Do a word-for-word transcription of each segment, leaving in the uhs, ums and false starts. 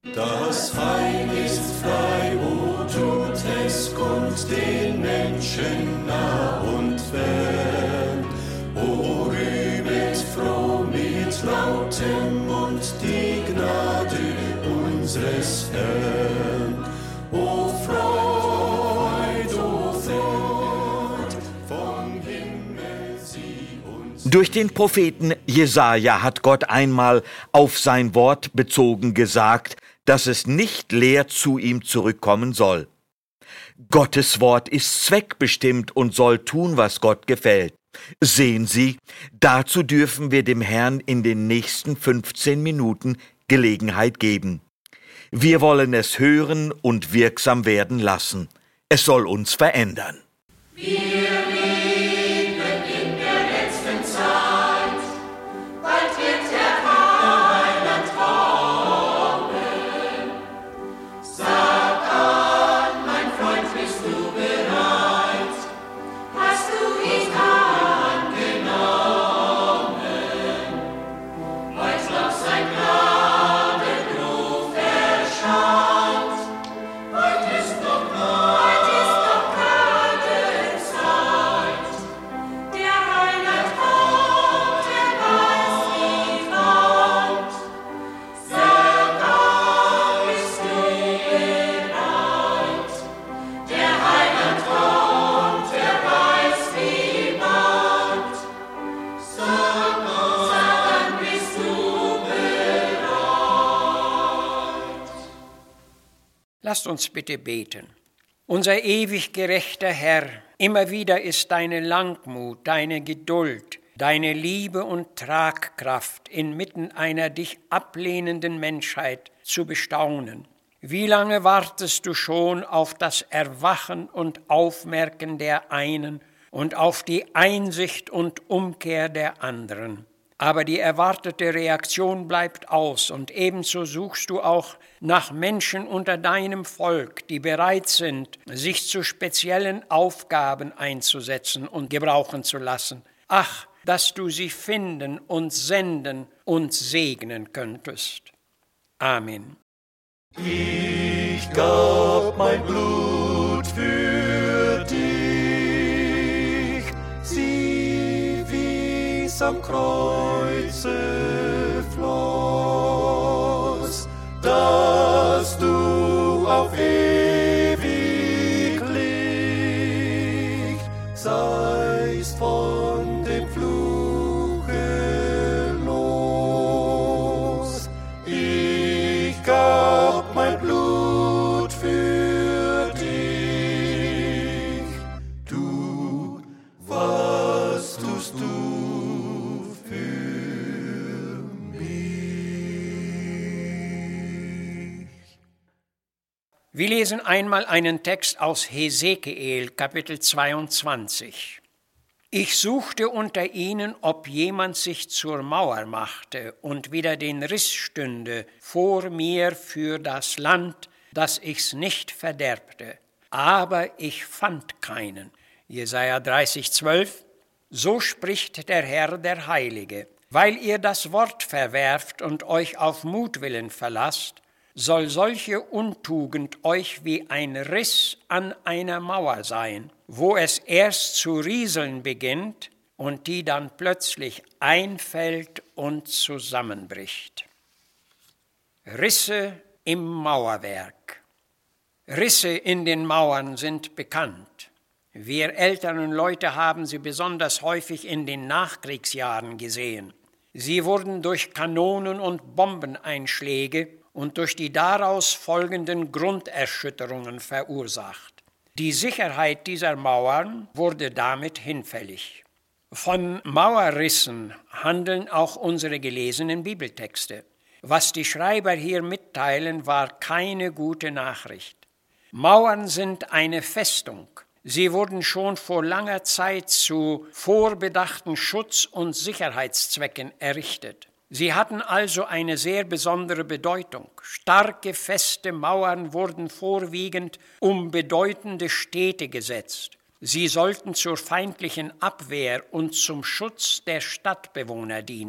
Das Heil ist frei, o tut es Gott den Menschen nah und fern. O rühmet froh mit lautem Mund die Gnade unseres Herrn. O Freud, o Freud, vom Himmel sie uns. Durch den Propheten Jesaja hat Gott einmal auf sein Wort bezogen gesagt, dass es nicht leer zu ihm zurückkommen soll. Gottes Wort ist zweckbestimmt und soll tun, was Gott gefällt. Sehen Sie, dazu dürfen wir dem Herrn in den nächsten fünfzehn Minuten Gelegenheit geben. Wir wollen es hören und wirksam werden lassen. Es soll uns verändern. Wir Lasst uns bitte beten. Unser ewig gerechter Herr, immer wieder ist deine Langmut, deine Geduld, deine Liebe und Tragkraft inmitten einer dich ablehnenden Menschheit zu bestaunen. Wie lange wartest du schon auf das Erwachen und Aufmerken der einen und auf die Einsicht und Umkehr der anderen? Aber die erwartete Reaktion bleibt aus und ebenso suchst du auch nach Menschen unter deinem Volk, die bereit sind, sich zu speziellen Aufgaben einzusetzen und gebrauchen zu lassen. Ach, dass du sie finden und senden und segnen könntest. Amen. Ich gab mein Blut für dich, sieh, wie's am Kreuze floss, dass du auf ewig Licht seist von dem Fluche los. Ich gab mein Blut für dich. Du, was tust du für mich? Wir lesen einmal einen Text aus Hesekiel, Kapitel zweiundzwanzig. Ich suchte unter ihnen, ob jemand sich zur Mauer machte und wieder den Riss stünde vor mir für das Land, dass ich's nicht verderbte. Aber ich fand keinen. Jesaja dreißig, zwölf. So spricht der Herr, der Heilige. Weil ihr das Wort verwerft und euch auf Mutwillen verlasst, soll solche Untugend euch wie ein Riss an einer Mauer sein, wo es erst zu rieseln beginnt und die dann plötzlich einfällt und zusammenbricht. Risse im Mauerwerk. Risse in den Mauern sind bekannt. Wir älteren Leute haben sie besonders häufig in den Nachkriegsjahren gesehen. Sie wurden durch Kanonen- und Bombeneinschläge und durch die daraus folgenden Grunderschütterungen verursacht. Die Sicherheit dieser Mauern wurde damit hinfällig. Von Mauerrissen handeln auch unsere gelesenen Bibeltexte. Was die Schreiber hier mitteilen, war keine gute Nachricht. Mauern sind eine Festung. Sie wurden schon vor langer Zeit zu vorbedachten Schutz- und Sicherheitszwecken errichtet. Sie hatten also eine sehr besondere Bedeutung. Starke, feste Mauern wurden vorwiegend um bedeutende Städte gesetzt. Sie sollten zur feindlichen Abwehr und zum Schutz der Stadtbewohner dienen.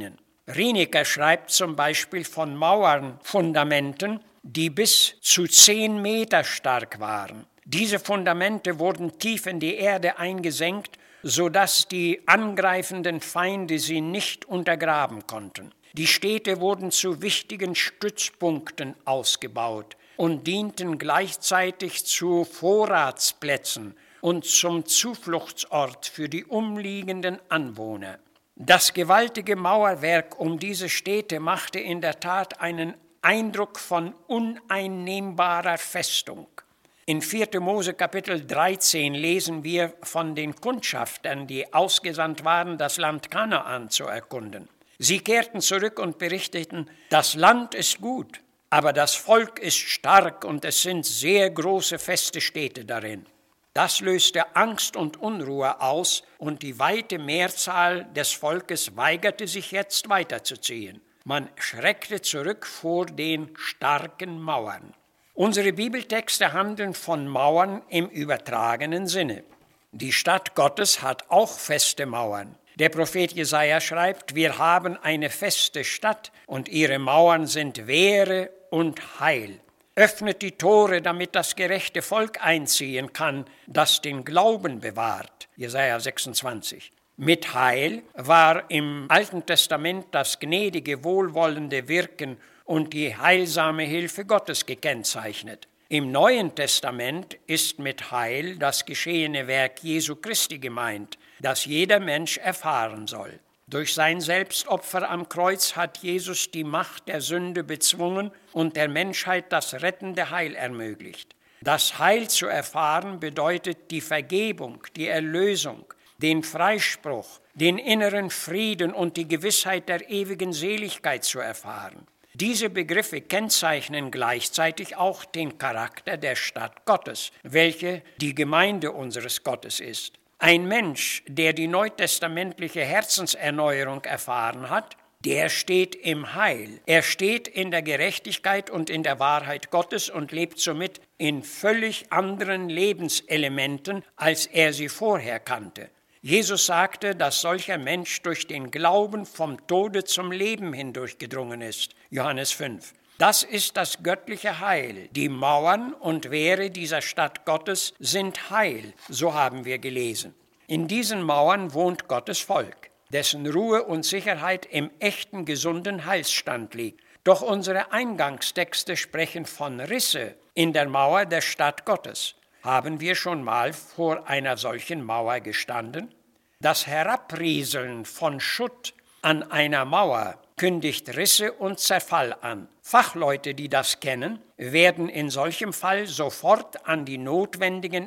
Rieniker schreibt zum Beispiel von Mauernfundamenten, die bis zu zehn Meter stark waren. Diese Fundamente wurden tief in die Erde eingesenkt, sodass die angreifenden Feinde sie nicht untergraben konnten. Die Städte wurden zu wichtigen Stützpunkten ausgebaut und dienten gleichzeitig zu Vorratsplätzen und zum Zufluchtsort für die umliegenden Anwohner. Das gewaltige Mauerwerk um diese Städte machte in der Tat einen Eindruck von uneinnehmbarer Festung. In vierter Mose Kapitel dreizehn lesen wir von den Kundschaftern, die ausgesandt waren, das Land Kanaan zu erkunden. Sie kehrten zurück und berichteten, das Land ist gut, aber das Volk ist stark und es sind sehr große feste Städte darin. Das löste Angst und Unruhe aus und die weite Mehrzahl des Volkes weigerte sich jetzt weiterzuziehen. Man schreckte zurück vor den starken Mauern. Unsere Bibeltexte handeln von Mauern im übertragenen Sinne. Die Stadt Gottes hat auch feste Mauern. Der Prophet Jesaja schreibt, wir haben eine feste Stadt und ihre Mauern sind Wehre und Heil. Öffnet die Tore, damit das gerechte Volk einziehen kann, das den Glauben bewahrt. Jesaja sechsundzwanzig. Mit Heil war im Alten Testament das gnädige, wohlwollende Wirken und die heilsame Hilfe Gottes gekennzeichnet. Im Neuen Testament ist mit Heil das geschehene Werk Jesu Christi gemeint, das jeder Mensch erfahren soll. Durch sein Selbstopfer am Kreuz hat Jesus die Macht der Sünde bezwungen und der Menschheit das rettende Heil ermöglicht. Das Heil zu erfahren bedeutet die Vergebung, die Erlösung, den Freispruch, den inneren Frieden und die Gewissheit der ewigen Seligkeit zu erfahren. Diese Begriffe kennzeichnen gleichzeitig auch den Charakter der Stadt Gottes, welche die Gemeinde unseres Gottes ist. Ein Mensch, der die neutestamentliche Herzenserneuerung erfahren hat, der steht im Heil. Er steht in der Gerechtigkeit und in der Wahrheit Gottes und lebt somit in völlig anderen Lebenselementen, als er sie vorher kannte. Jesus sagte, dass solcher Mensch durch den Glauben vom Tode zum Leben hindurchgedrungen ist. Johannes fünf. Das ist das göttliche Heil. Die Mauern und Wehre dieser Stadt Gottes sind Heil, so haben wir gelesen. In diesen Mauern wohnt Gottes Volk, dessen Ruhe und Sicherheit im echten, gesunden Heilsstand liegt. Doch unsere Eingangstexte sprechen von Risse in der Mauer der Stadt Gottes. Haben wir schon mal vor einer solchen Mauer gestanden? Das Herabrieseln von Schutt an einer Mauer kündigt Risse und Zerfall an. Fachleute, die das kennen, werden in solchem Fall sofort an die notwendigen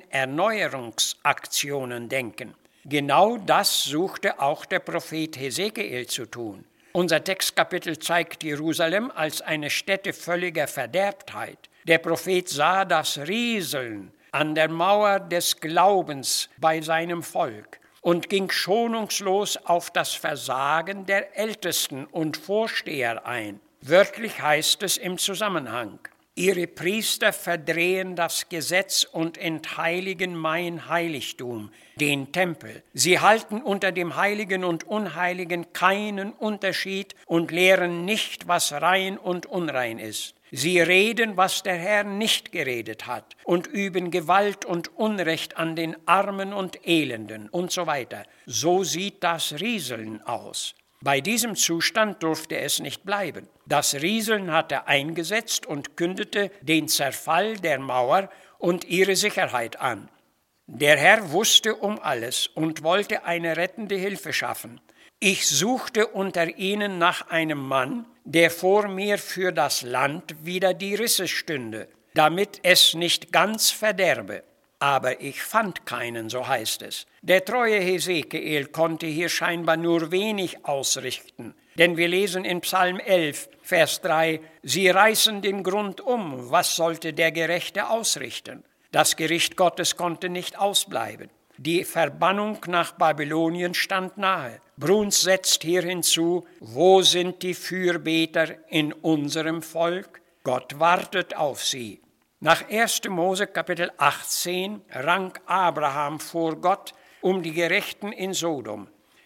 Erneuerungsaktionen denken. Genau das suchte auch der Prophet Hesekiel zu tun. Unser Textkapitel zeigt Jerusalem als eine Stätte völliger Verderbtheit. Der Prophet sah das Rieseln an der Mauer des Glaubens bei seinem Volk und ging schonungslos auf das Versagen der Ältesten und Vorsteher ein. Wörtlich heißt es im Zusammenhang: Ihre Priester verdrehen das Gesetz und entheiligen mein Heiligtum, den Tempel. Sie halten unter dem Heiligen und Unheiligen keinen Unterschied und lehren nicht, was rein und unrein ist. Sie reden, was der Herr nicht geredet hat, und üben Gewalt und Unrecht an den Armen und Elenden und so weiter. So sieht das Rieseln aus. Bei diesem Zustand durfte es nicht bleiben. Das Rieseln hatte eingesetzt und kündete den Zerfall der Mauer und ihre Sicherheit an. Der Herr wusste um alles und wollte eine rettende Hilfe schaffen. Ich suchte unter ihnen nach einem Mann, der vor mir für das Land wider die Risse stünde, damit es nicht ganz verderbe. Aber ich fand keinen, so heißt es. Der treue Hesekiel konnte hier scheinbar nur wenig ausrichten, denn wir lesen in Psalm elf, Vers drei, sie reißen den Grund um, was sollte der Gerechte ausrichten? Das Gericht Gottes konnte nicht ausbleiben. Die Verbannung nach Babylonien stand nahe. Bruns setzt hier hinzu, wo sind die Fürbeter in unserem Volk? Gott wartet auf sie. Nach erster Mose Kapitel achtzehn rang Abraham vor Gott um die Gerechten in Sodom.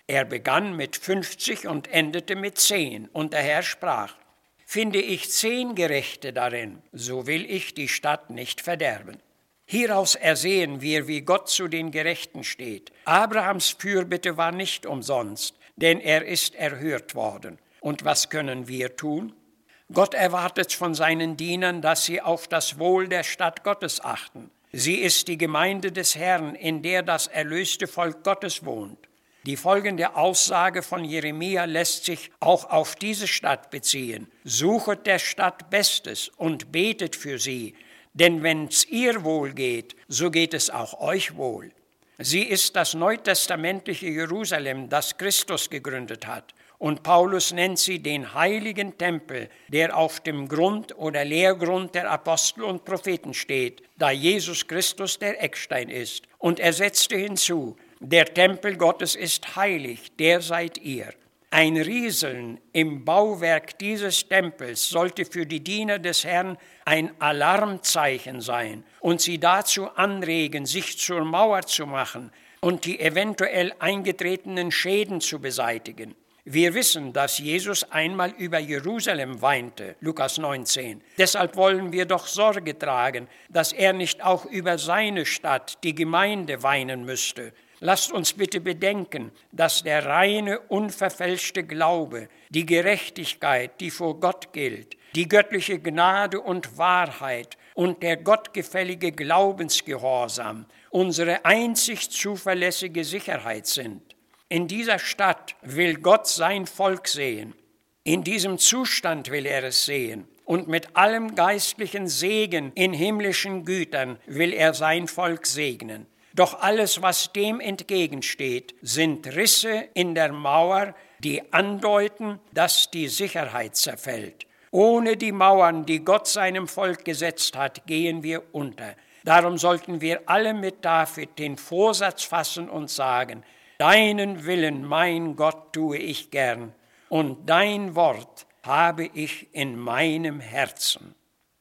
Er begann mit fünfzig und endete mit zehn. Und der Herr sprach: Finde ich zehn Gerechte darin, so will ich die Stadt nicht verderben. Hieraus ersehen wir, wie Gott zu den Gerechten steht. Abrahams Fürbitte war nicht umsonst, denn er ist erhört worden. Und was können wir tun? Gott erwartet von seinen Dienern, dass sie auf das Wohl der Stadt Gottes achten. Sie ist die Gemeinde des Herrn, in der das erlöste Volk Gottes wohnt. Die folgende Aussage von Jeremia lässt sich auch auf diese Stadt beziehen. Suchet der Stadt Bestes und betet für sie, denn wenn's ihr wohl geht, so geht es auch euch wohl. Sie ist das neutestamentliche Jerusalem, das Christus gegründet hat. Und Paulus nennt sie den heiligen Tempel, der auf dem Grund oder Lehrgrund der Apostel und Propheten steht, da Jesus Christus der Eckstein ist. Und er setzte hinzu: Der Tempel Gottes ist heilig, der seid ihr. Ein Rieseln im Bauwerk dieses Tempels sollte für die Diener des Herrn ein Alarmzeichen sein und sie dazu anregen, sich zur Mauer zu machen und die eventuell eingetretenen Schäden zu beseitigen. Wir wissen, dass Jesus einmal über Jerusalem weinte, Lukas neunzehn. Deshalb wollen wir doch Sorge tragen, dass er nicht auch über seine Stadt, die Gemeinde, weinen müsste. Lasst uns bitte bedenken, dass der reine, unverfälschte Glaube, die Gerechtigkeit, die vor Gott gilt, die göttliche Gnade und Wahrheit und der gottgefällige Glaubensgehorsam unsere einzig zuverlässige Sicherheit sind. In dieser Stadt will Gott sein Volk sehen. In diesem Zustand will er es sehen. Und mit allem geistlichen Segen in himmlischen Gütern will er sein Volk segnen. Doch alles, was dem entgegensteht, sind Risse in der Mauer, die andeuten, dass die Sicherheit zerfällt. Ohne die Mauern, die Gott seinem Volk gesetzt hat, gehen wir unter. Darum sollten wir alle mit David den Vorsatz fassen und sagen: Deinen Willen, mein Gott, tue ich gern, und dein Wort habe ich in meinem Herzen.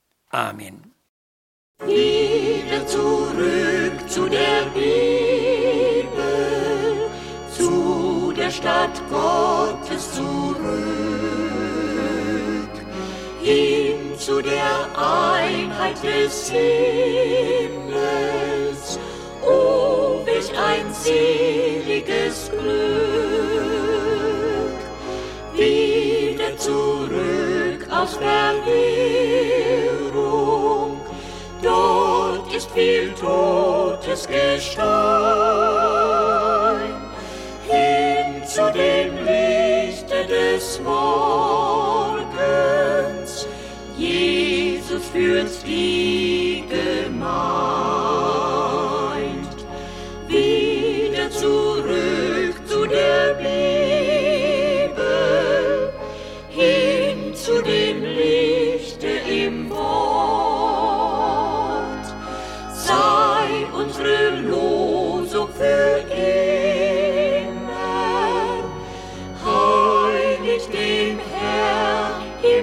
Amen. Wieder zurück zu der Bibel, zu der Stadt Gottes zurück, hin zu der Einheit des Himmels. Oh, welch ein seliges Glück, wieder zurück aus Verwirrung. Dort ist viel totes Gestein, hin zu dem Lichte des Morgens. Jesus führt die Gemeinde wieder zurück zu der Bibel, hin zu dem Lichte im Wort. Sei unsere Losung für immer, heilig dem Herrn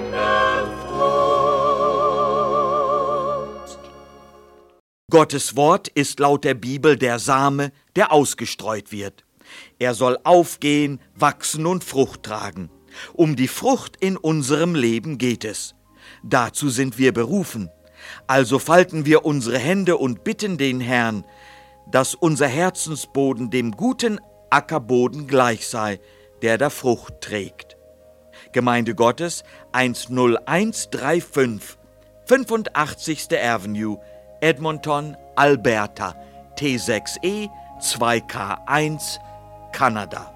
immerfort. Gottes Wort ist laut der Bibel der Same, der ausgestreut wird. Er soll aufgehen, wachsen und Frucht tragen. Um die Frucht in unserem Leben geht es. Dazu sind wir berufen. Also falten wir unsere Hände und bitten den Herrn, dass unser Herzensboden dem guten Ackerboden gleich sei, der da Frucht trägt. Gemeinde Gottes eins null eins drei fünf, fünfundachtzigste Avenue, Edmonton, Alberta, T sechs E zwei K eins, Kanada.